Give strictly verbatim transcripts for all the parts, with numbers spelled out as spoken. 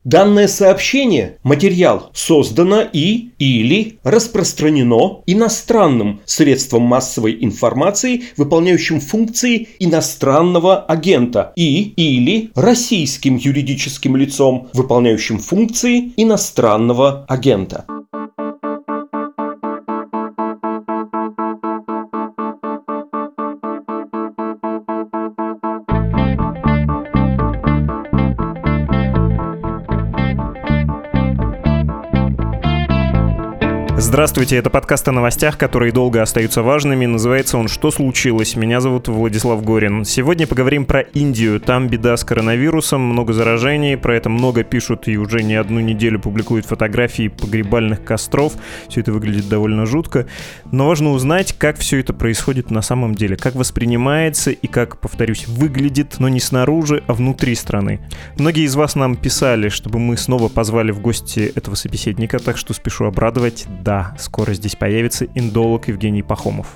Данное сообщение, материал, создано и или распространено иностранным средством массовой информации, выполняющим функции иностранного агента, и или российским юридическим лицом, выполняющим функции иностранного агента. Здравствуйте, это подкаст о новостях, которые долго остаются важными. Называется он «Что случилось?». Меня зовут Владислав Горин. Сегодня поговорим про Индию. Там беда с коронавирусом, много заражений. Про это много пишут и уже не одну неделю публикуют фотографии погребальных костров. Все это выглядит довольно жутко. Но важно узнать, как все это происходит на самом деле. Как воспринимается и как, повторюсь, выглядит, но не снаружи, а внутри страны. Многие из вас нам писали, чтобы мы снова позвали в гости этого собеседника, так что спешу обрадовать. Да, скоро здесь появится индолог Евгений Пахомов.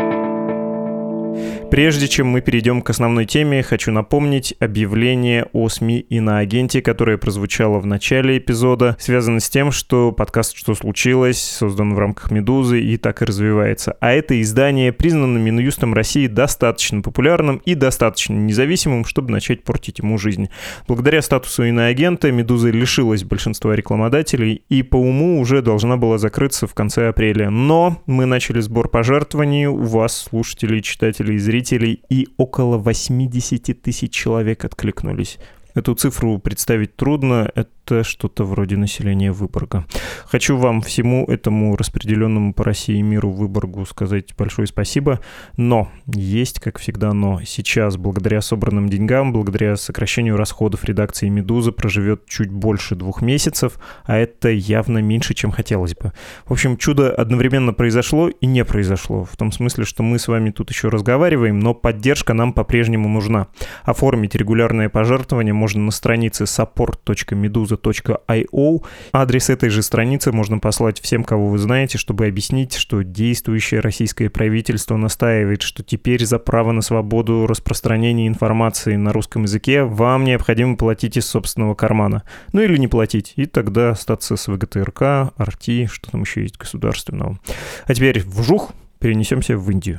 Прежде чем мы перейдем к основной теме, хочу напомнить объявление о СМИ «Иноагенте», которое прозвучало в начале эпизода, связано с тем, что подкаст «Что случилось?» создан в рамках «Медузы» и так и развивается. А это издание признано Минюстом России достаточно популярным и достаточно независимым, чтобы начать портить ему жизнь. Благодаря статусу иноагента «Медуза» лишилась большинства рекламодателей и по уму уже должна была закрыться в конце апреля. Но мы начали сбор пожертвований у вас, слушателей, читателей и зрителей, и около восемьдесят тысяч человек откликнулись. Эту цифру представить трудно, это что-то вроде населения Выборга. Хочу вам всему этому распределенному по России и миру Выборгу сказать большое спасибо, но есть, как всегда, но. Сейчас, благодаря собранным деньгам, благодаря сокращению расходов редакции «Медузы», проживет чуть больше двух месяцев, а это явно меньше, чем хотелось бы. В общем, чудо одновременно произошло и не произошло, в том смысле, что мы с вами тут еще разговариваем, но поддержка нам по-прежнему нужна. Оформить регулярное пожертвование можно можно на странице support точка meduza точка io. Адрес этой же страницы можно послать всем, кого вы знаете, чтобы объяснить, что действующее российское правительство настаивает, что теперь за право на свободу распространения информации на русском языке вам необходимо платить из собственного кармана. Ну или не платить, и тогда остаться с вэ гэ тэ эр ка, ар ти, что там еще есть государственного. А теперь вжух, перенесемся в Индию.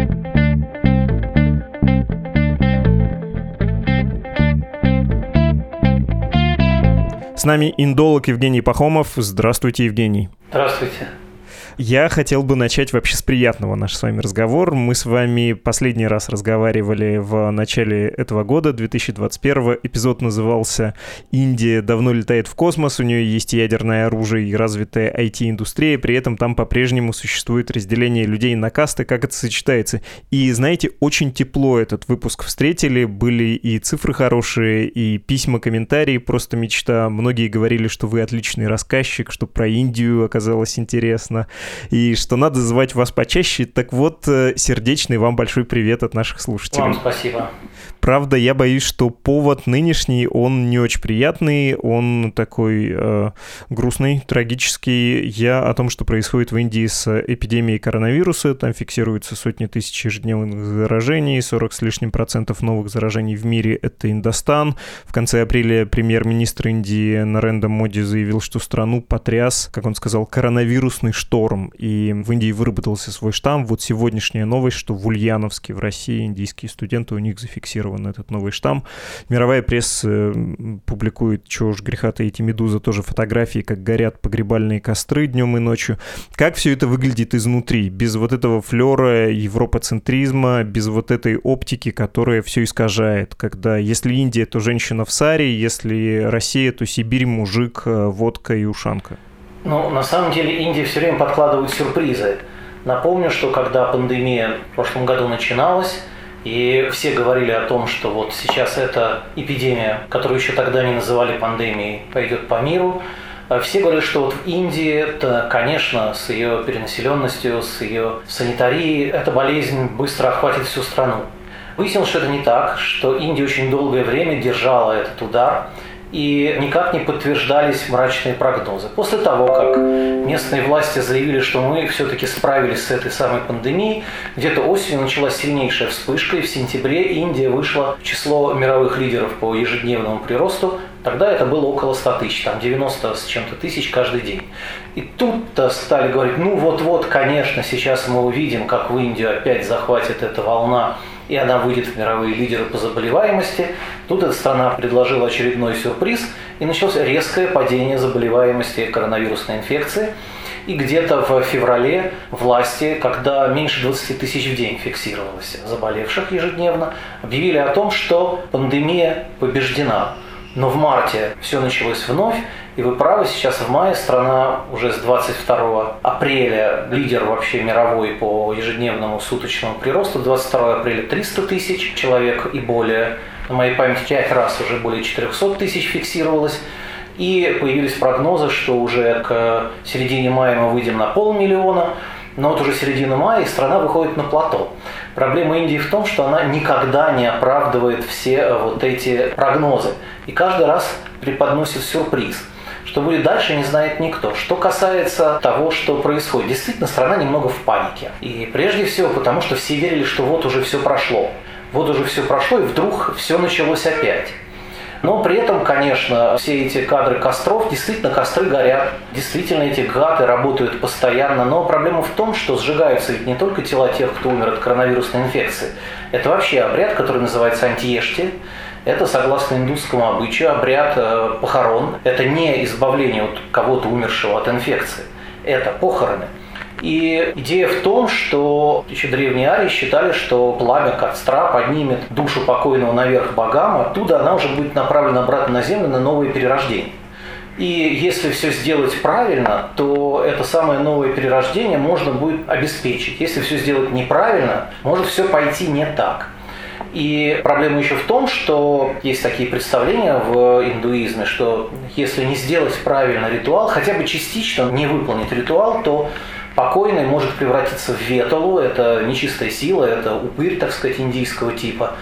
С нами индолог Евгений Пахомов. Здравствуйте, Евгений. Здравствуйте. Я хотел бы начать вообще с приятного наш с вами разговор. Мы с вами последний раз разговаривали в начале этого года, две тысячи двадцать первого. Эпизод назывался «Индия давно летает в космос, у нее есть ядерное оружие и развитая ай ти-индустрия, при этом там по-прежнему существует разделение людей на касты, как это сочетается». И, знаете, очень тепло этот выпуск встретили, были и цифры хорошие, и письма, комментарии, просто мечта. Многие говорили, что вы отличный рассказчик, что про Индию оказалось интересно, и что надо звать вас почаще. Так вот, сердечный вам большой привет от наших слушателей. Вам спасибо. Правда, я боюсь, что повод нынешний, он не очень приятный, он такой э, грустный, трагический. Я о том, что происходит в Индии с эпидемией коронавируса. Там фиксируются сотни тысяч ежедневных заражений, сорок с лишним процентов новых заражений в мире — это Индостан. В конце апреля премьер-министр Индии Нарендра Моди заявил, что страну потряс, как он сказал, коронавирусный шторм. И в Индии выработался свой штамм. Вот сегодняшняя новость, что в Ульяновске, в России, индийские студенты, у них зафиксирован этот новый штамм. Мировая пресса публикует, чего уж греха таить, и «Медуза» тоже фотографии, как горят погребальные костры днем и ночью. Как все это выглядит изнутри? Без вот этого флера европоцентризма, без вот этой оптики, которая все искажает. Когда если Индия, то женщина в саре, если Россия, то Сибирь, мужик, водка и ушанка. Ну, на самом деле, Индия все время подкладывает сюрпризы. Напомню, что когда пандемия в прошлом году начиналась, и все говорили о том, что вот сейчас эта эпидемия, которую еще тогда не называли пандемией, пойдет по миру, все говорили, что вот в Индии, это, конечно, с ее перенаселенностью, с ее санитарией, эта болезнь быстро охватит всю страну. Выяснилось, что это не так, что Индия очень долгое время держала этот удар, и никак не подтверждались мрачные прогнозы. После того, как местные власти заявили, что мы все-таки справились с этой самой пандемией, где-то осенью началась сильнейшая вспышка, и в сентябре Индия вышла в число мировых лидеров по ежедневному приросту Тогда это было около ста тысяч, там девяносто с чем-то тысяч каждый день. И тут-то стали говорить, ну вот-вот, конечно, сейчас мы увидим, как в Индию опять захватит эта волна, и она выйдет в мировые лидеры по заболеваемости. Тут эта страна предложила очередной сюрприз, и началось резкое падение заболеваемости коронавирусной инфекции. И где-то в феврале власти, когда меньше двадцати тысяч в день фиксировалось заболевших ежедневно, объявили о том, что пандемия побеждена. Но в марте все началось вновь, и вы правы, сейчас в мае страна уже с двадцать второго апреля лидер вообще мировой по ежедневному суточному приросту, двадцать второго апреля триста тысяч человек и более, на моей памяти пять раз уже более четыреста тысяч фиксировалось. И появились прогнозы, что уже к середине мая мы выйдем на полмиллиона, но вот уже середина мая, и страна выходит на плато. Проблема Индии в том, что она никогда не оправдывает все вот эти прогнозы. И каждый раз преподносит сюрприз. Что будет дальше, не знает никто. Что касается того, что происходит, действительно, страна немного в панике. И прежде всего потому, что все верили, что вот уже все прошло. Вот уже все прошло, и вдруг все началось опять. Но при этом, конечно, все эти кадры костров, действительно, костры горят, действительно, эти гады работают постоянно, но проблема в том, что сжигаются ведь не только тела тех, кто умер от коронавирусной инфекции. Это вообще обряд, который называется антиешти. Это, согласно индусскому обычаю, обряд э, похорон. Это не избавление от кого-то умершего от инфекции. Это похороны. И идея в том, что еще древние арии считали, что пламя костра поднимет душу покойного наверх богам, оттуда она уже будет направлена обратно на землю на новое перерождение. И если все сделать правильно, то это самое новое перерождение можно будет обеспечить. Если все сделать неправильно, может все пойти не так. И проблема еще в том, что есть такие представления в индуизме, что если не сделать правильно ритуал, хотя бы частично не выполнить ритуал, то покойный может превратиться в веталу, это нечистая сила, это упырь, так сказать, индийского типа.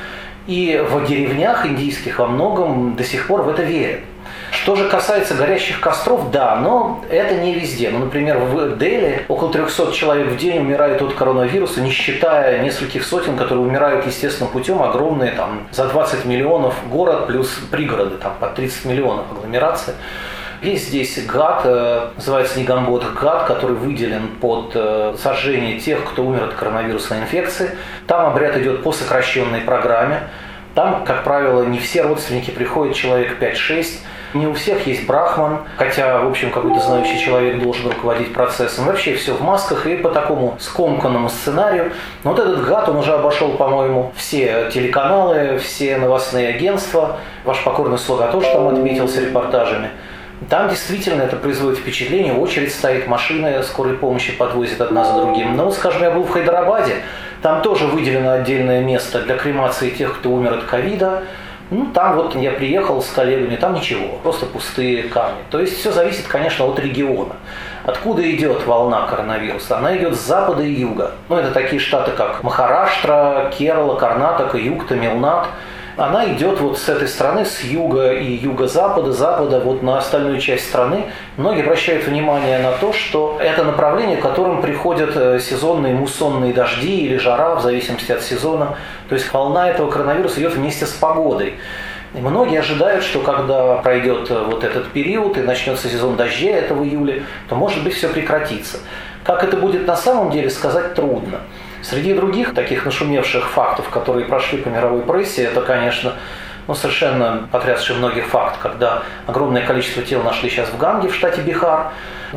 И в деревнях индийских во многом до сих пор в это верят. Что же касается горящих костров, да, но это не везде. Ну, например, в Дели около трехсот человек в день умирают от коронавируса, не считая нескольких сотен, которые умирают естественным путем, огромные, там, за двадцать миллионов город плюс пригороды, там, по тридцать миллионов агломерации. Есть здесь гад, называется Нигамбот гад, который выделен под сожжение тех, кто умер от коронавирусной инфекции. Там обряд идет по сокращенной программе. Там, как правило, не все родственники приходят, человек пять-шесть. Не у всех есть брахман, хотя, в общем, какой-то знающий человек должен руководить процессом. Вообще все в масках и по такому скомканному сценарию. Но вот этот гад, он уже обошел, по-моему, все телеканалы, все новостные агентства. Ваш покорный слуга тоже там отметился репортажами. Там действительно это производит впечатление, очередь стоит, машины скорой помощи подвозят одна за другим. Но, скажем, я был в Хайдарабаде, там тоже выделено отдельное место для кремации тех, кто умер от ковида. Ну, там вот я приехал с коллегами, там ничего, просто пустые камни. То есть все зависит, конечно, от региона. Откуда идет волна коронавируса? Она идет с запада и юга. Ну, это такие штаты, как Махараштра, Керала, Карнатака, Юг, Тамилнад. Она идет вот с этой стороны, с юга и юго-запада, запада вот на остальную часть страны. Многие обращают внимание на то, что это направление, к которым приходят сезонные муссонные дожди или жара, в зависимости от сезона. То есть волна этого коронавируса идет вместе с погодой. И многие ожидают, что когда пройдет вот этот период и начнется сезон дождей, это в июле, то, может быть, все прекратится. Как это будет на самом деле, сказать трудно. Среди других таких нашумевших фактов, которые прошли по мировой прессе, это, конечно, ну, совершенно потрясший многих факт, когда огромное количество тел нашли сейчас в Ганге, в штате Бихар,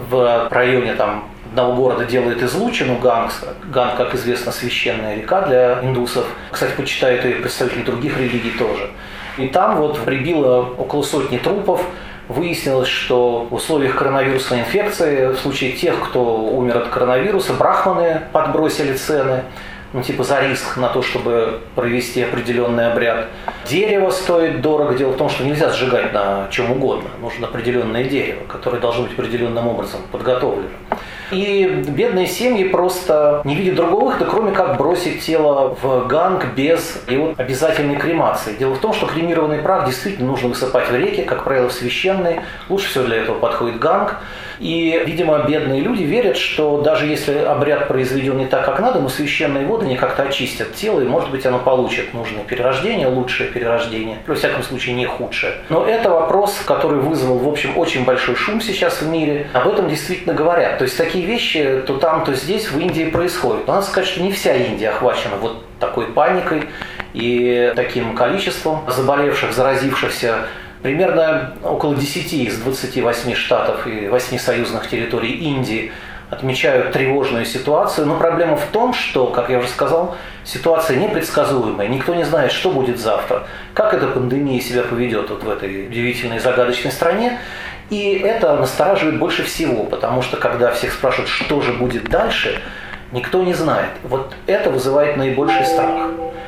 в районе там одного города делает излучину Ганг. Ганг, как известно, священная река для индусов. Кстати, почитают и представители других религий тоже. И там вот прибило около сотни трупов. Выяснилось, что в условиях коронавирусной инфекции, в случае тех, кто умер от коронавируса, брахманы подбросили цены, ну типа за риск на то, чтобы провести определенный обряд. Дерево стоит дорого. Дело в том, что нельзя сжигать на чем угодно. Нужно определенное дерево, которое должно быть определенным образом подготовлено. И бедные семьи просто не видят другого выхода, кроме как бросить тело в Ганг без его обязательной кремации. Дело в том, что кремированный прах действительно нужно высыпать в реки, как правило, в священные. Лучше всего для этого подходит Ганг. И, видимо, бедные люди верят, что даже если обряд произведен не так, как надо, но священные воды не как-то очистят тело, и, может быть, оно получит нужное перерождение, лучшее перерождение, во всяком случае, не худшее. Но это вопрос, который вызвал, в общем, очень большой шум сейчас в мире. Об этом действительно говорят. То есть такие вещи то там, то здесь в Индии происходят. Но надо сказать, что не вся Индия охвачена вот такой паникой и таким количеством заболевших, заразившихся. Примерно около десяти из двадцати восьми штатов и восьми союзных территорий Индии отмечают тревожную ситуацию. Но проблема в том, что, как я уже сказал, ситуация непредсказуемая. Никто не знает, что будет завтра, как эта пандемия себя поведет вот в этой удивительной загадочной стране. И это настораживает больше всего, потому что когда всех спрашивают, что же будет дальше, никто не знает. Вот это вызывает наибольший страх.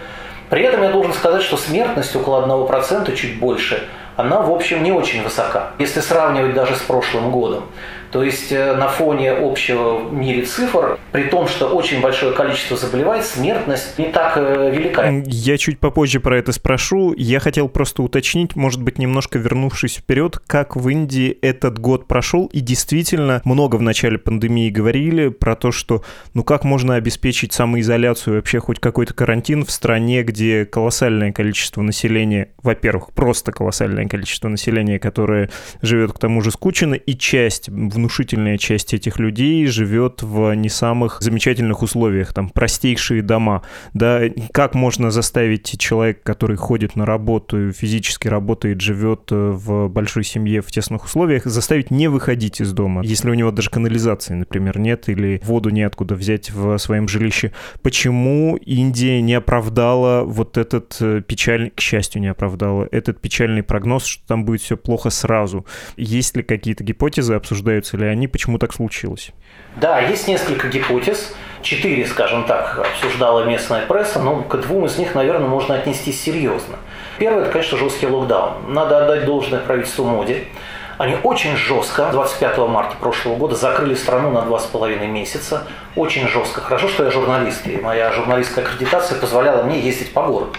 При этом я должен сказать, что смертность около одного процента, чуть больше, она, в общем, не очень высока, если сравнивать даже с прошлым годом. То есть на фоне общего в мире цифр, при том, что очень большое количество заболевает, смертность не так велика. Я чуть попозже про это спрошу. Я хотел просто уточнить, может быть, немножко вернувшись вперед, как в Индии этот год прошел. И действительно, много в начале пандемии говорили про то, что ну как можно обеспечить самоизоляцию, вообще хоть какой-то карантин в стране, где колоссальное количество населения, во-первых, просто колоссальное количество населения, которое живет к тому же скучно, и часть внушительная часть этих людей живет в не самых замечательных условиях, там, простейшие дома, да, как можно заставить человека, который ходит на работу, физически работает, живет в большой семье в тесных условиях, заставить не выходить из дома, если у него даже канализации, например, нет, или воду неоткуда взять в своем жилище. Почему Индия не оправдала вот этот печальный, к счастью, не оправдала этот печальный прогноз, что там будет все плохо сразу? Есть ли какие-то гипотезы, обсуждаются ли они, почему так случилось? Да, есть несколько гипотез. Четыре, скажем так, обсуждала местная пресса, но к двум из них, наверное, можно отнестись серьезно. Первое – это, конечно, жесткий локдаун. Надо отдать должное правительству Моди. Они очень жестко, двадцать пятого марта прошлого года, закрыли страну на два с половиной месяца. Очень жестко. Хорошо, что я журналист, и моя журналистская аккредитация позволяла мне ездить по городу.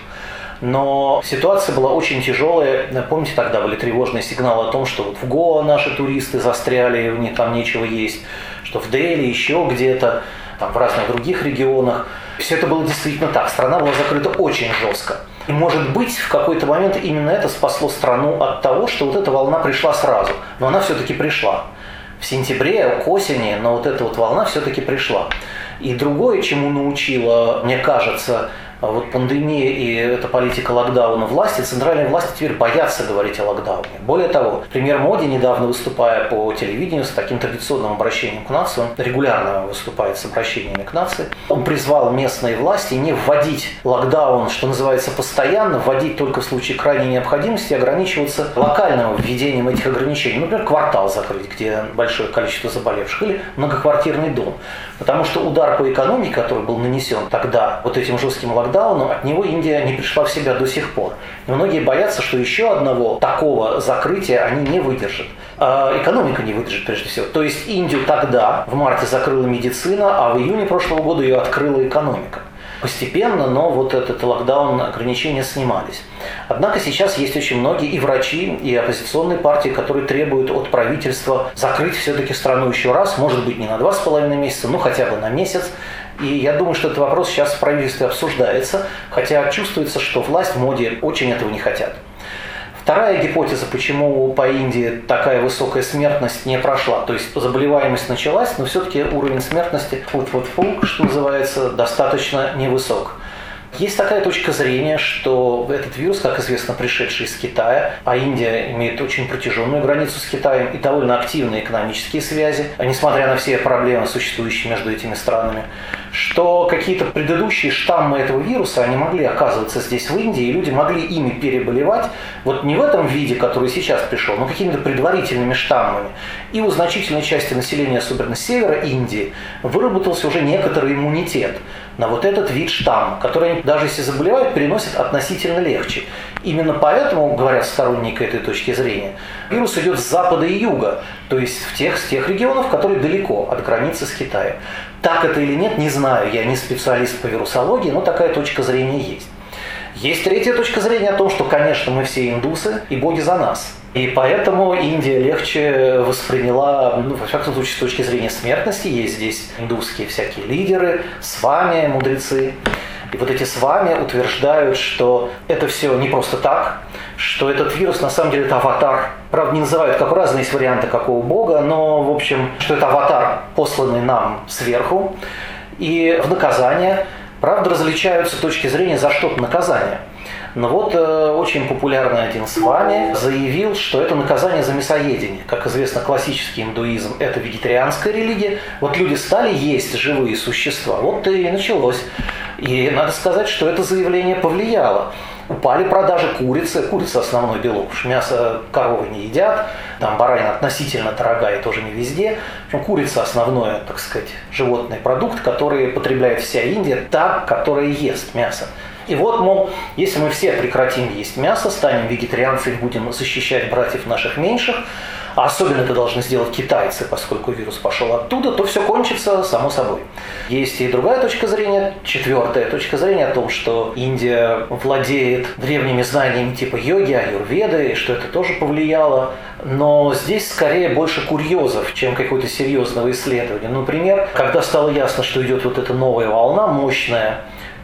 Но ситуация была очень тяжелая. Помните, тогда были тревожные сигналы о том, что вот в Гоа наши туристы застряли, у них там нечего есть, что в Дели, еще где-то, там в разных других регионах. Все это было действительно так. Страна была закрыта очень жестко. И, может быть, в какой-то момент именно это спасло страну от того, что вот эта волна пришла сразу. Но она все-таки пришла. В сентябре, к осени, но вот эта вот волна все-таки пришла. И другое, чему научила, мне кажется, вот пандемия и эта политика локдауна власти, центральные власти теперь боятся говорить о локдауне. Более того, премьер Моди, недавно выступая по телевидению с таким традиционным обращением к нации, он регулярно выступает с обращениями к нации, он призвал местные власти не вводить локдаун, что называется, постоянно, вводить только в случае крайней необходимости, ограничиваться локальным введением этих ограничений. Например, квартал закрыть, где большое количество заболевших, или многоквартирный дом. Потому что удар по экономике, который был нанесен тогда вот этим жестким локдауном, от него Индия не пришла в себя до сих пор. И многие боятся, что еще одного такого закрытия они не выдержат. А экономика не выдержит прежде всего. То есть Индию тогда, в марте, закрыла медицина, а в июне прошлого года ее открыла экономика. Постепенно, но вот этот локдаун, ограничения снимались. Однако сейчас есть очень многие и врачи, и оппозиционные партии, которые требуют от правительства закрыть все-таки страну еще раз, может быть, не на два с половиной месяца, но хотя бы на месяц. И я думаю, что этот вопрос сейчас в правительстве обсуждается, хотя чувствуется, что власть Моди очень этого не хотят. Вторая гипотеза, почему по Индии такая высокая смертность не прошла. То есть заболеваемость началась, но все-таки уровень смертности, фу-фу-фу, что называется, достаточно невысок. Есть такая точка зрения, что этот вирус, как известно, пришедший из Китая, а Индия имеет очень протяженную границу с Китаем и довольно активные экономические связи, несмотря на все проблемы, существующие между этими странами, что какие-то предыдущие штаммы этого вируса, они могли оказываться здесь, в Индии, и люди могли ими переболевать, вот не в этом виде, который сейчас пришел, но какими-то предварительными штаммами. И у значительной части населения, особенно севера Индии, выработался уже некоторый иммунитет на вот этот вид штамма, который они, даже если заболевают, переносят относительно легче. Именно поэтому, говорят сторонники этой точки зрения, вирус идет с запада и юга, то есть в тех, с тех регионов, которые далеко от границы с Китаем. Так это или нет, не знаю, я не специалист по вирусологии, но такая точка зрения есть. Есть третья точка зрения о том, что, конечно, мы все индусы, и боги за нас. И поэтому Индия легче восприняла, ну, во всяком случае, с точки зрения смертности, есть здесь индусские всякие лидеры, свами, мудрецы. И вот эти свами утверждают, что это все не просто так, что этот вирус на самом деле это аватар. Правда, не называют, как разные есть варианты какого бога, но, в общем, что это аватар, посланный нам сверху. И в наказание, правда, различаются точки зрения, за что-то наказание. Но вот э, очень популярный один свами заявил, что это наказание за мясоедение. Как известно, классический индуизм – это вегетарианская религия. Вот люди стали есть живые существа. Вот и началось. И надо сказать, что это заявление повлияло. Упали продажи курицы. Курица – основной белок. Уж мясо коровы не едят. Там баранина относительно дорогая, тоже не везде. В общем, курица – основной, так сказать, животный продукт, который потребляет вся Индия, та, которая ест мясо. И вот, мол, если мы все прекратим есть мясо, станем вегетарианцами, будем защищать братьев наших меньших, а особенно это должны сделать китайцы, поскольку вирус пошел оттуда, то все кончится само собой. Есть и другая точка зрения, четвертая точка зрения о том, что Индия владеет древними знаниями типа йоги, аюрведы, и что это тоже повлияло. Но здесь скорее больше курьезов, чем какого-то серьезного исследования. Например, когда стало ясно, что идет вот эта новая волна, мощная,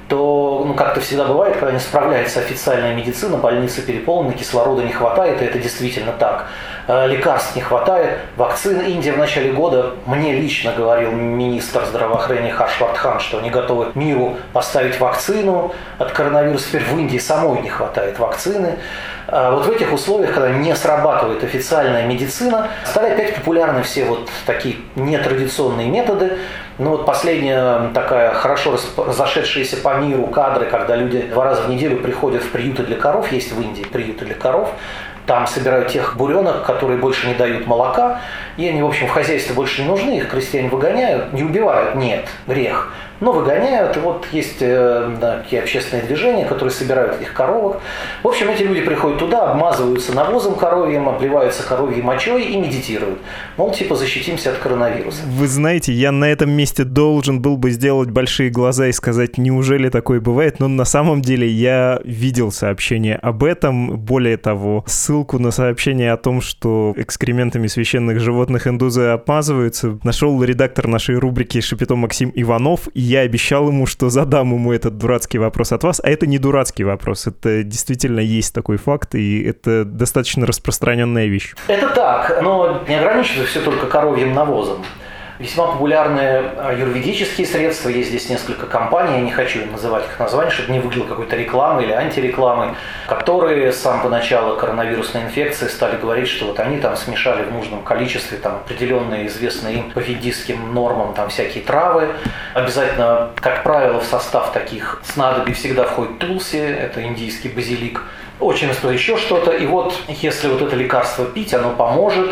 то, ну, как-то всегда бывает, когда не справляется официальная медицина, больницы переполнены, кислорода не хватает, и это действительно так. Лекарств не хватает, вакцин. Индия в начале года, мне лично говорил министр здравоохранения Харшвардхан, что они готовы миру поставить вакцину от коронавируса. Теперь в Индии самой не хватает вакцины. Вот в этих условиях, когда не срабатывает официальная медицина, стали опять популярны все вот такие нетрадиционные методы. Ну вот последняя такая хорошо разошедшаяся по миру кадры, когда люди два раза в неделю приходят в приюты для коров, есть в Индии приюты для коров, там собирают тех буренок, которые больше не дают молока, и они, в общем, в хозяйстве больше не нужны, их крестьяне выгоняют, не убивают, нет, грех. Но выгоняют, и вот есть да, такие общественные движения, которые собирают этих коровок. В общем, эти люди приходят туда, обмазываются навозом коровьим, обливаются коровьей мочой и медитируют. Мол, типа, защитимся от коронавируса. Вы знаете, я на этом месте должен был бы сделать большие глаза и сказать, неужели такое бывает? Но на самом деле я видел сообщение об этом. Более того, ссылку на сообщение о том, что экскрементами священных животных индузы обмазываются, нашел редактор нашей рубрики «Шапито» Максим Иванов, и я обещал ему, что задам ему этот дурацкий вопрос от вас. А это не дурацкий вопрос, это действительно есть такой факт, и это достаточно распространенная вещь. Это так, но не ограничивается все только коровьим навозом. Весьма популярные аюрведические средства, есть здесь несколько компаний, я не хочу называть их названия, чтобы не выглядело какой-то рекламой или антирекламой, которые с самого начала коронавирусной инфекции стали говорить, что вот они там смешали в нужном количестве там, определенные известные им по ведическим нормам там, всякие травы. Обязательно, как правило, в состав таких снадобий всегда входит тулси, это индийский базилик. Очень еще что-то, и вот если вот это лекарство пить, оно поможет.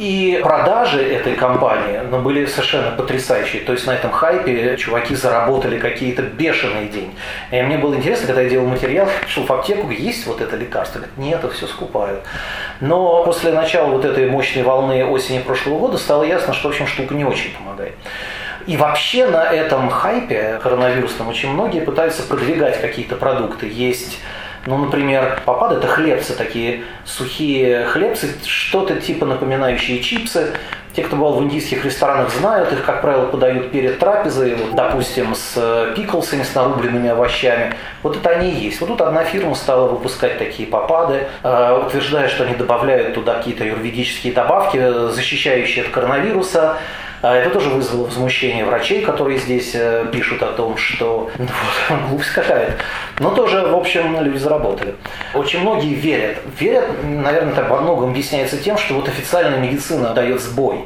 И продажи этой компании ну, были совершенно потрясающие. То есть на этом хайпе чуваки заработали какие-то бешеные деньги. И мне было интересно, когда я делал материал, шел в аптеку, есть вот это лекарство? Говорят, нет, это все скупают. Но после начала вот этой мощной волны осени прошлого года стало ясно, что, в общем, штука не очень помогает. И вообще на этом хайпе коронавирусном очень многие пытаются продвигать какие-то продукты. Есть... Ну, например, попады – это хлебцы, такие сухие хлебцы, что-то типа напоминающие чипсы. Те, кто бывал в индийских ресторанах, знают, их, как правило, подают перед трапезой, вот, допустим, с пиклсами, с нарубленными овощами. Вот это они и есть. Вот тут одна фирма стала выпускать такие попады, э, утверждая, что они добавляют туда какие-то аюрведические добавки, защищающие от коронавируса. Это тоже вызвало возмущение врачей, которые здесь пишут о том, что ну, вот, глупость какая-то. Но тоже, в общем, люди заработали. Очень многие верят. Верят, наверное, так во многом объясняется тем, что вот официальная медицина дает сбой.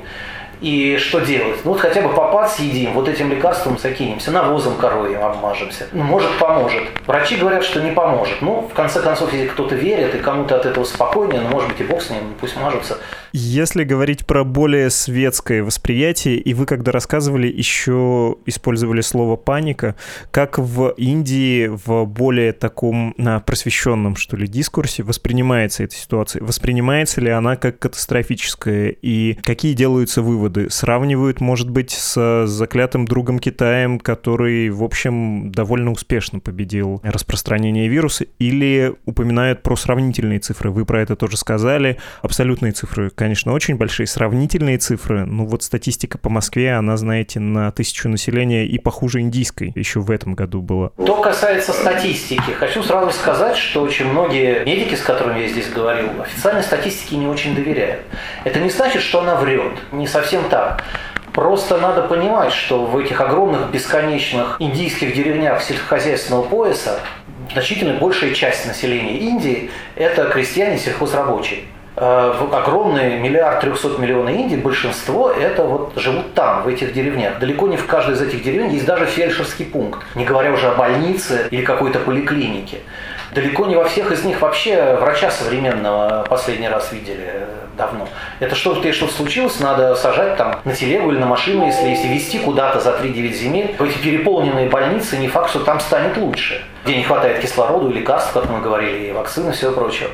И что делать? Ну вот хотя бы попад съедим, вот этим лекарством закинемся, навозом коровьим обмажемся. Ну, может, поможет. Врачи говорят, что не поможет. Ну, в конце концов, если кто-то верит, и кому-то от этого спокойнее, ну, может быть, и бог с ним, пусть мажутся. Если говорить про более светское восприятие, и вы, когда рассказывали, еще использовали слово «паника», как в Индии в более таком на просвещенном, что ли, дискурсе воспринимается эта ситуация? Воспринимается ли она как катастрофическая? И какие делаются выводы? Сравнивают, может быть, с заклятым другом Китаем, который, в общем, довольно успешно победил распространение вируса? Или упоминают про сравнительные цифры? Вы про это тоже сказали. Абсолютные цифры, конечно, очень большие. Сравнительные цифры, ну вот статистика по Москве, она, знаете, на тысячу населения и похуже индийской еще в этом году была. Что касается статистики, хочу сразу сказать, что очень многие медики, с которыми я здесь говорил, официальной статистике не очень доверяют. Это не значит, что она врет. Не совсем так. Просто надо понимать, что в этих огромных, бесконечных индийских деревнях сельскохозяйственного пояса значительно большая часть населения Индии – это крестьяне, сельхозрабочие. В огромный миллиард трехсот миллионов Индии большинство это вот живут там, в этих деревнях. Далеко не в каждой из этих деревень есть даже фельдшерский пункт, не говоря уже о больнице или какой-то поликлинике. Далеко не во всех из них вообще врача современного последний раз видели давно. Это что-то, что-то случилось, надо сажать там на телегу или на машину, если, если везти куда-то за три-девять земель. В эти переполненные больницы не факт, что там станет лучше. Где не хватает кислорода, лекарств, как мы говорили, и вакцины, и всего прочего.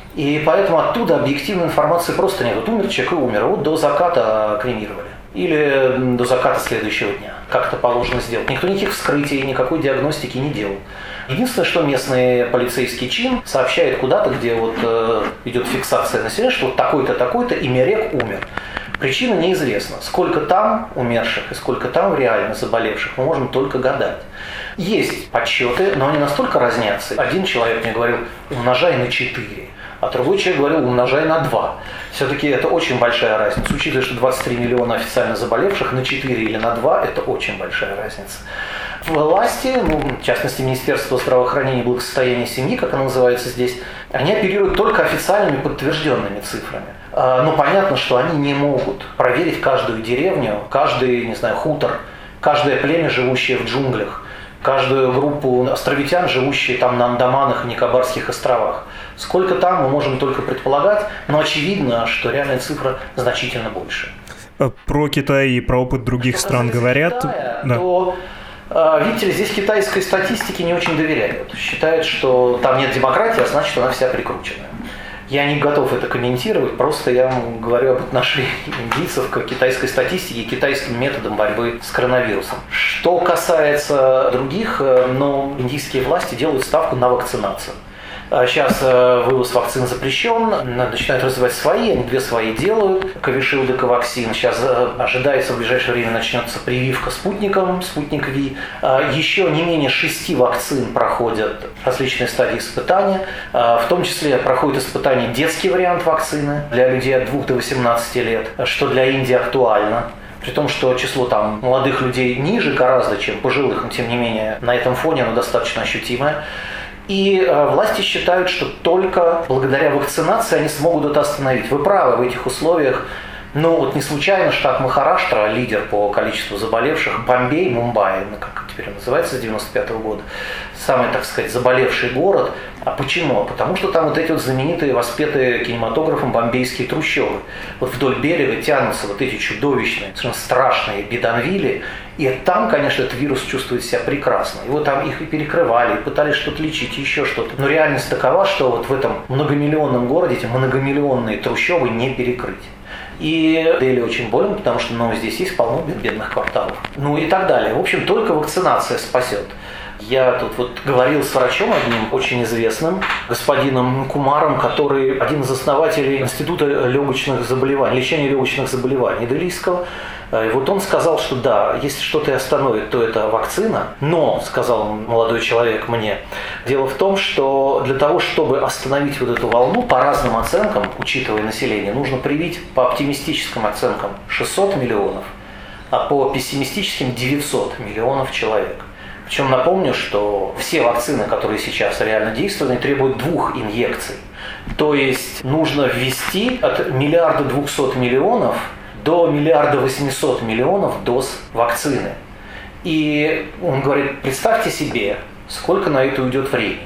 И поэтому оттуда объективной информации просто нет. Вот умер человек и умер, вот до заката кремировали. Или до заката следующего дня. Как это положено сделать. Никто никаких вскрытий, никакой диагностики не делал. Единственное, что местный полицейский чин сообщает куда-то, где вот э, идет фиксация населения, что вот такой-то, такой-то, и Мерек умер. Причина неизвестна. Сколько там умерших и сколько там реально заболевших, мы можем только гадать. Есть подсчеты, но они настолько разнятся. Один человек мне говорил, умножай на четыре. А другой человек говорил, умножай на два. Все-таки это очень большая разница. Учитывая, что двадцать три миллиона официально заболевших, на четыре или на два – это очень большая разница. Власти, ну, в частности, Министерство здравоохранения и благосостояния семьи, как оно называется здесь, они оперируют только официальными подтвержденными цифрами. Но понятно, что они не могут проверить каждую деревню, каждый, не знаю, хутор, каждое племя, живущее в джунглях, каждую группу островитян, живущие там на Андаманах и Никобарских островах. Сколько там, мы можем только предполагать, но очевидно, что реальная цифра значительно больше. Про Китай и про опыт других что стран говорят. Китая, да. то, видите ли, здесь китайской статистике не очень доверяют. Считают, что там нет демократии, а значит, она вся прикрученная. Я не готов это комментировать, просто я говорю об отношении индийцев к китайской статистике и китайским методам борьбы с коронавирусом. Что касается других, ну, индийские власти делают ставку на вакцинацию. Сейчас вывоз вакцин запрещен, начинают развивать свои, они две свои делают, Covishield и Covaxin. Сейчас ожидается, в ближайшее время начнется прививка спутником, спутник Ви. Еще не менее шести вакцин проходят различные стадии испытания, в том числе проходит испытание детский вариант вакцины для людей от двух до восемнадцати лет, что для Индии актуально. При том, что число там молодых людей ниже гораздо, чем пожилых, но тем не менее на этом фоне оно достаточно ощутимое. И э, власти считают, что только благодаря вакцинации они смогут это остановить. Вы правы, в этих условиях, ну вот не случайно штат Махараштра, лидер по количеству заболевших, Бомбей, Мумбаи, ну, как теперь он называется с девяносто пятого года, самый, так сказать, заболевший город. А почему? Потому что там вот эти вот знаменитые, воспетые кинематографом бомбейские трущобы. Вот вдоль берега тянутся вот эти чудовищные, совершенно страшные бидонвили. И там, конечно, этот вирус чувствует себя прекрасно. Его там их и перекрывали, и пытались что-то лечить, еще что-то. Но реальность такова, что вот в этом многомиллионном городе эти многомиллионные трущобы не перекрыть. И Дели очень болен, потому что ну, здесь есть полно бедных кварталов. Ну и так далее. В общем, только вакцинация спасет. Я тут вот говорил с врачом одним, очень известным, господином Кумаром, который один из основателей Института легочных заболеваний, лечения легочных заболеваний делийского. И вот он сказал, что да, если что-то и остановит, то это вакцина. Но, сказал молодой человек мне, дело в том, что для того, чтобы остановить вот эту волну, по разным оценкам, учитывая население, нужно привить по оптимистическим оценкам шестьсот миллионов, а по пессимистическим девятьсот миллионов человек. Причем напомню, что все вакцины, которые сейчас реально действуют, они требуют двух инъекций. То есть нужно ввести от миллиарда двухсот миллионов до миллиарда восьмисот миллионов доз вакцины. И он говорит, представьте себе, сколько на это уйдет времени.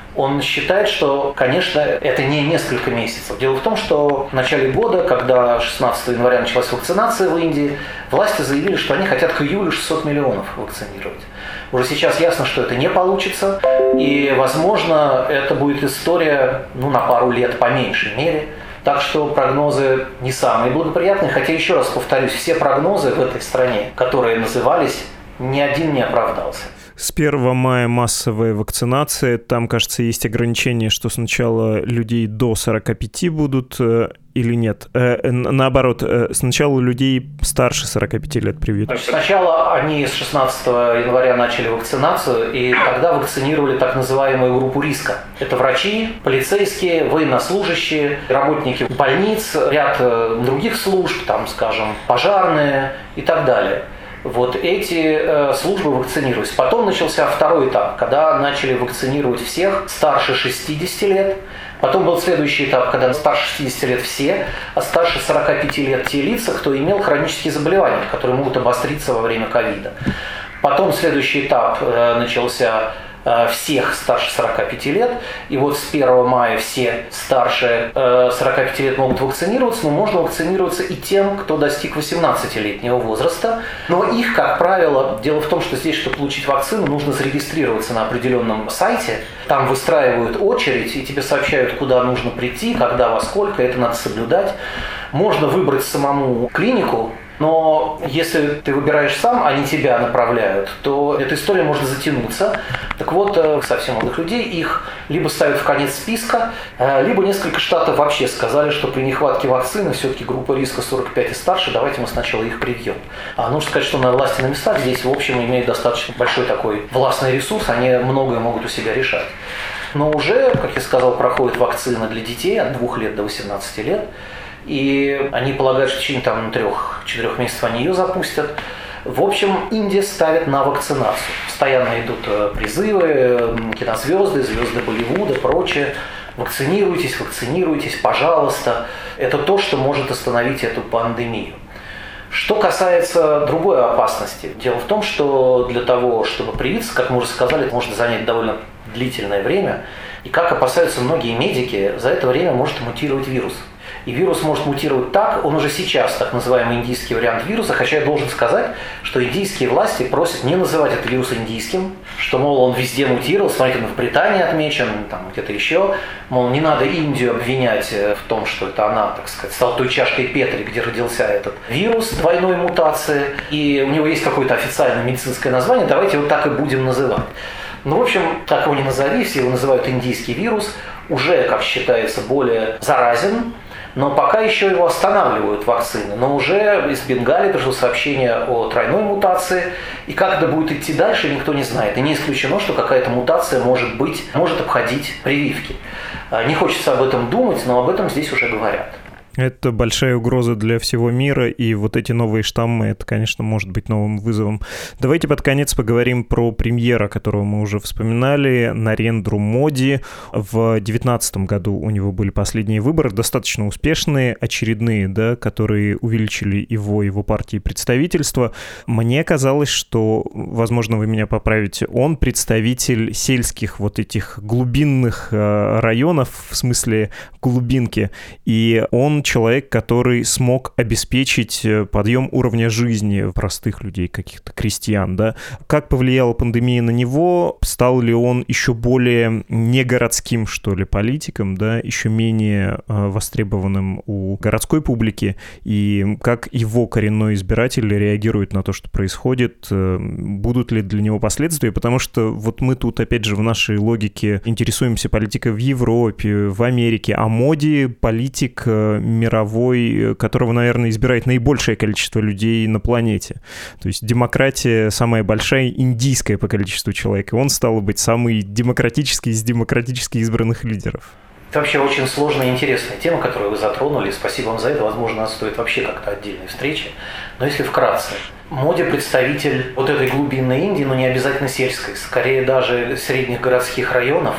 Он считает, что, конечно, это не несколько месяцев. Дело в том, что в начале года, когда шестнадцатого января началась вакцинация в Индии, власти заявили, что они хотят к июлю шестьсот миллионов вакцинировать. Уже сейчас ясно, что это не получится, и, возможно, это будет история ну, на пару лет по меньшей мере. Так что прогнозы не самые благоприятные, хотя, еще раз повторюсь, все прогнозы в этой стране, которые назывались, ни один не оправдался. С первого мая массовая вакцинация. Там, кажется, есть ограничение, что сначала людей до сорока пяти будут э, или нет. Э, наоборот, э, сначала людей старше сорока пяти лет привьют. Сначала они с шестнадцатого января начали вакцинацию, и тогда вакцинировали так называемую группу риска. Это врачи, полицейские, военнослужащие, работники больниц, ряд других служб, там, скажем, пожарные и так далее. Вот эти э, службы вакцинировались. Потом начался второй этап, когда начали вакцинировать всех старше шестидесяти лет. Потом был следующий этап, когда старше шестидесяти лет все, а старше сорока пяти лет те лица, кто имел хронические заболевания, которые могут обостриться во время ковида. Потом следующий этап э, начался всех старше сорока пяти лет. И вот с первого мая все старше сорока пяти лет могут вакцинироваться, но можно вакцинироваться и тем, кто достиг восемнадцатилетнего возраста. Но их, как правило, дело в том, что здесь, чтобы получить вакцину, нужно зарегистрироваться на определенном сайте. Там выстраивают очередь и тебе сообщают, куда нужно прийти, когда, во сколько, это надо соблюдать. Можно выбрать самому клинику, но если ты выбираешь сам, а не тебя направляют, то эта история может затянуться. Так вот, совсем молодых людей их либо ставят в конец списка, либо несколько штатов вообще сказали, что при нехватке вакцины все-таки группа риска сорок пять и старше, давайте мы сначала их привьем. А нужно сказать, что на власти на местах здесь, в общем, имеют достаточно большой такой властный ресурс, они многое могут у себя решать. Но уже, как я сказал, проходит вакцина для детей от двух лет до восемнадцати лет. И они полагают, что в течение там, трех-четырех месяцев они ее запустят. В общем, Индия ставит на вакцинацию. Постоянно идут призывы, кинозвезды, звезды Болливуда, прочее. Вакцинируйтесь, вакцинируйтесь, пожалуйста. Это то, что может остановить эту пандемию. Что касается другой опасности. Дело в том, что для того, чтобы привиться, как мы уже сказали, это может занять довольно длительное время. И как опасаются многие медики, за это время может мутировать вирус. И вирус может мутировать так, он уже сейчас так называемый индийский вариант вируса, хотя я должен сказать, что индийские власти просят не называть этот вирус индийским, что, мол, он везде мутировал, смотрите, он в Британии отмечен, там где-то еще, мол, не надо Индию обвинять в том, что это она, так сказать, стала той чашкой Петри, где родился этот вирус двойной мутации, и у него есть какое-то официальное медицинское название, давайте его так и будем называть. Ну, в общем, как его ни назови, все его называют индийский вирус, уже, как считается, более заразен, но пока еще его останавливают вакцины. Но уже из Бенгалии пришло сообщение о тройной мутации, и как это будет идти дальше, никто не знает. И не исключено, что какая-то мутация может быть, может обходить прививки. Не хочется об этом думать, но об этом здесь уже говорят. Это большая угроза для всего мира, и вот эти новые штаммы, это, конечно, может быть новым вызовом. Давайте под конец поговорим про премьера, которого мы уже вспоминали, Нарендру Моди. В две тысячи девятнадцатом году у него были последние выборы, достаточно успешные, очередные, да, которые увеличили его, его партии представительство. Мне казалось, что, возможно, вы меня поправите, он представитель сельских вот этих глубинных районов, в смысле глубинки, и он человек, который смог обеспечить подъем уровня жизни простых людей, каких-то крестьян, да. Как повлияла пандемия на него? Стал ли он еще более негородским, что ли, политиком, да, еще менее востребованным у городской публики? И как его коренной избиратель реагирует на то, что происходит? Будут ли для него последствия? Потому что вот мы тут, опять же, в нашей логике интересуемся политикой в Европе, в Америке, а Моди политик мировой, которого, наверное, избирает наибольшее количество людей на планете. То есть демократия самая большая, индийская по количеству человек. И он, стал быть, самый демократический из демократически избранных лидеров. Это вообще очень сложная и интересная тема, которую вы затронули. Спасибо вам за это. Возможно, стоит вообще как-то отдельной встречи. Но если вкратце. Моди представитель вот этой глубинной Индии, но не обязательно сельской, скорее даже средних городских районов.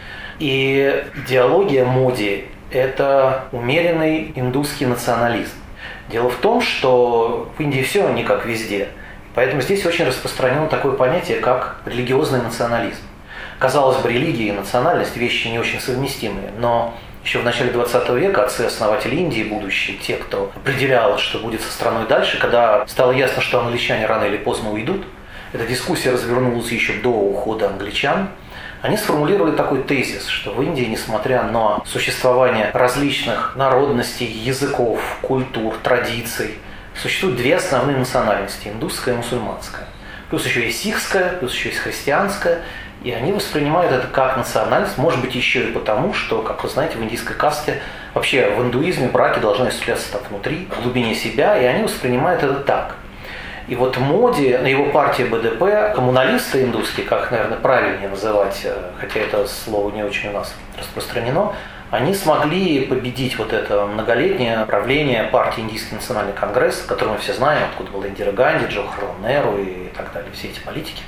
И идеология Моди – это умеренный индусский национализм. Дело в том, что в Индии все не как везде, поэтому здесь очень распространено такое понятие, как религиозный национализм. Казалось бы, религия и национальность – вещи не очень совместимые, но еще в начале двадцатого века отцы-основатели Индии, будущие, те, кто определял, что будет со страной дальше, когда стало ясно, что англичане рано или поздно уйдут, эта дискуссия развернулась еще до ухода англичан, они сформулировали такой тезис, что в Индии, несмотря на существование различных народностей, языков, культур, традиций, существуют две основные национальности – индусская и мусульманская. Плюс еще есть сикхская, плюс еще есть христианская. И они воспринимают это как национальность, может быть, еще и потому, что, как вы знаете, в индийской касте, вообще в индуизме браки должны осуществляться там внутри, в глубине себя, и они воспринимают это так. И вот Моди, на его партии бэ дэ пэ, коммуналисты индусские, как, наверное, правильнее называть, хотя это слово не очень у нас распространено, они смогли победить вот это многолетнее правление партии Индийский национальный конгресс, который мы все знаем, откуда была Индира Ганди, Джавахарлал Неру и так далее, все эти политики.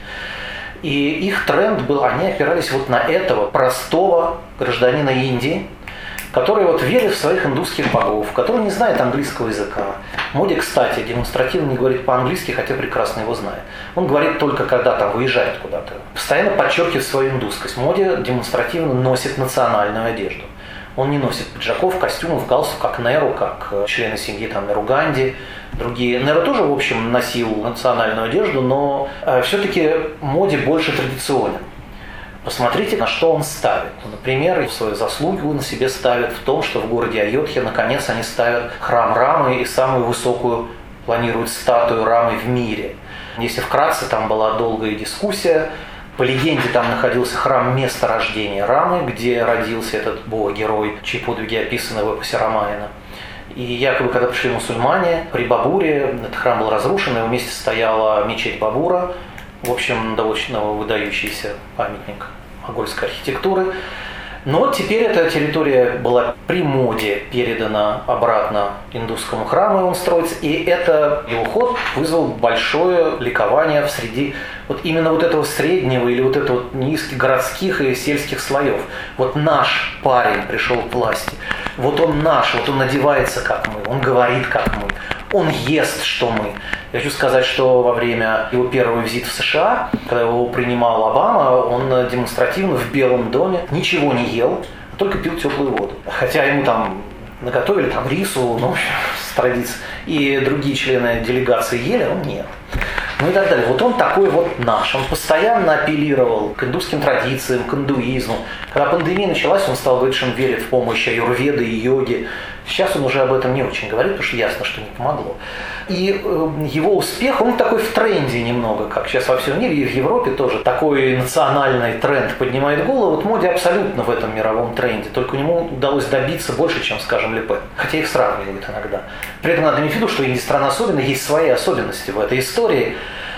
И их тренд был, они опирались вот на этого простого гражданина Индии, который вот верит в своих индусских богов, который не знает английского языка. Моди, кстати, демонстративно не говорит по-английски, хотя прекрасно его знает. Он говорит только, когда там выезжает куда-то. Постоянно подчеркивает свою индусскость. Моди демонстративно носит национальную одежду. Он не носит пиджаков, костюмов, галстук, как Неру, как члены семьи там, Неру Ганди. Другие. Неру тоже, в общем, носил национальную одежду, но э, все-таки Моди больше традиционен. Посмотрите, на что он ставит. Например, свою заслугу он себе ставит в том, что в городе Айодхья наконец они ставят храм Рамы и самую высокую планируют статую Рамы в мире. Если вкратце, там была долгая дискуссия. По легенде, там находился храм места рождения Рамы, где родился этот бог-герой, чьи подвиги описаны в эпосе Рамаяна. И якобы, когда пришли мусульмане, при Бабуре этот храм был разрушен, и вместе стояла мечеть Бабура, в общем, довольно выдающийся памятник монгольской архитектуры. Но вот теперь эта территория была при Моди передана обратно индусскому храму, и он строится. И это его ход вызвал большое ликование в среди вот именно вот этого среднего или вот этого вот низких городских и сельских слоев. Вот наш парень пришел к власти, вот он наш, вот он одевается как мы, он говорит как мы, он ест, что мы. Я хочу сказать, что во время его первого визита в США, когда его принимал Обама, он демонстративно в Белом доме ничего не ел, а только пил теплую воду. Хотя ему там наготовили там рису, ну, с традицией, и другие члены делегации ели, он нет. Ну и так далее. Вот он такой вот наш. Он постоянно апеллировал к индусским традициям, к индуизму. Когда пандемия началась, он стал говорить, что он верит в помощь аюрведы и йоги. Сейчас он уже об этом не очень говорит, потому что ясно, что не помогло. И э, его успех, он такой в тренде немного, как сейчас во всем мире, и в Европе тоже такой национальный тренд поднимает голову. Вот Моди абсолютно в этом мировом тренде, только ему удалось добиться больше, чем, скажем, Ле Пен. Хотя их сравнивают иногда. При этом надо иметь в виду, что Индия страна особенная, есть свои особенности в этой истории.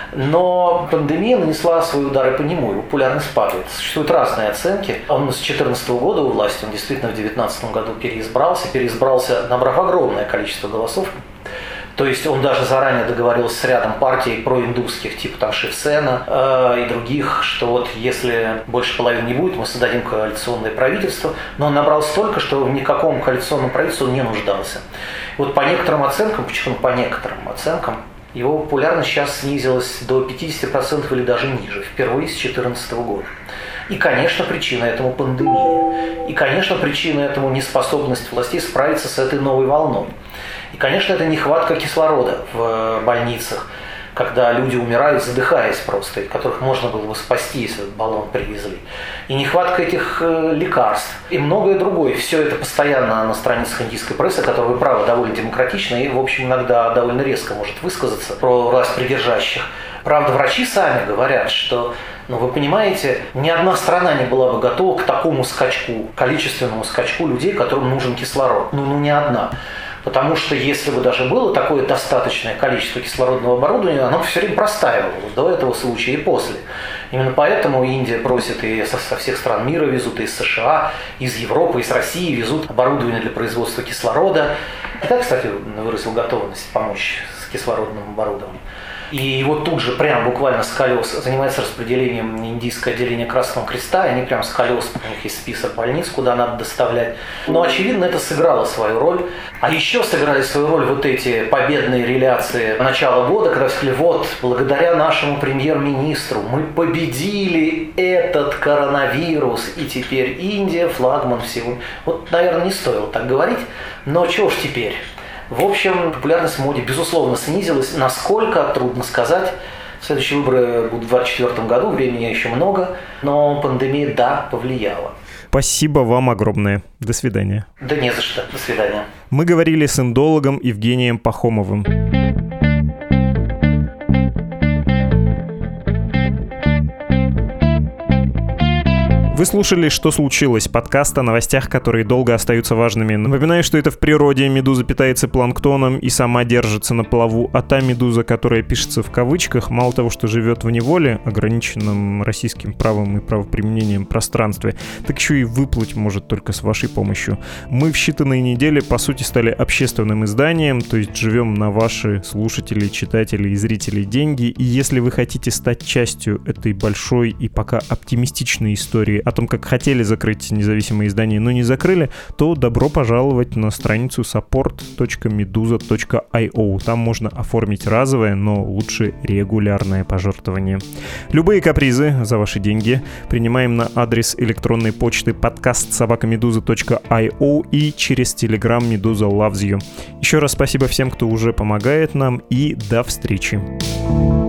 Но пандемия нанесла свои удары по нему, и популярность падает. Существуют разные оценки. Он с две тысячи четырнадцатого года у власти, он действительно в две тысячи девятнадцатом году переизбрался, переизбрался, набрав огромное количество голосов. То есть он даже заранее договорился с рядом партий проиндусских, типа там Шивсена э, и других, что вот если больше половины не будет, мы создадим коалиционное правительство. Но он набрал столько, что в никаком коалиционном правительстве он не нуждался. Вот по некоторым оценкам, почему по некоторым оценкам, его популярность сейчас снизилась до пятьдесят процентов или даже ниже, впервые с две тысячи четырнадцатого года. И, конечно, причина этому пандемия. И, конечно, причина этому неспособность властей справиться с этой новой волной. И, конечно, это нехватка кислорода в больницах, когда люди умирают, задыхаясь просто, которых можно было бы спасти, если бы баллон привезли. И нехватка этих лекарств, и многое другое. Все это постоянно на страницах индийской прессы, которая, вы правы, довольно демократична и, в общем, иногда довольно резко может высказаться про власть придержащих. Правда, врачи сами говорят, что, ну, вы понимаете, ни одна страна не была бы готова к такому скачку, количественному скачку людей, которым нужен кислород. Ну, ну, ни одна. Потому что если бы даже было такое достаточное количество кислородного оборудования, оно все время простаивало до этого случая и после. Именно поэтому Индия просит и со, со всех стран мира везут, и из США, из Европы, из России везут оборудование для производства кислорода. Китай, кстати, выразил готовность помочь с кислородным оборудованием. и его тут же прям буквально с колес занимается распределением индийское отделение Красного Креста, и они прям с колес, у них есть список больниц, куда надо доставлять. Но, очевидно, это сыграло свою роль. А еще сыграли свою роль вот эти победные реляции начала года, когда сказали, вот, благодаря нашему премьер-министру мы победили этот коронавирус, и теперь Индия флагман всего. Вот, наверное, не стоило так говорить, но чего ж теперь? В общем, популярность в моде, безусловно, снизилась. Насколько, трудно сказать. Следующие выборы будут в двадцать четвёртом году, времени еще много, но пандемия, да, повлияла. Спасибо вам огромное. До свидания. Да не за что. До свидания. Мы говорили с индологом Евгением Пахомовым. Вы слушали «Что случилось?» Подкаст о новостях, которые долго остаются важными. Напоминаю, что это в природе. Медуза питается планктоном и сама держится на плаву. А та медуза, которая пишется в кавычках, мало того, что живет в неволе, ограниченном российским правом и правоприменением пространстве, так еще и выплыть может только с вашей помощью. Мы в считанные недели, по сути, стали общественным изданием, то есть живем на ваши слушатели, читатели и зрители деньги. И если вы хотите стать частью этой большой и пока оптимистичной истории о том, как хотели закрыть независимые издания, но не закрыли, то добро пожаловать на страницу support точка meduza точка io. Там можно оформить разовое, но лучше регулярное пожертвование. Любые капризы за ваши деньги принимаем на адрес электронной почты подкаст собака медуза точка io и через Telegram Meduza Loves You. Еще раз спасибо всем, кто уже помогает нам, и до встречи.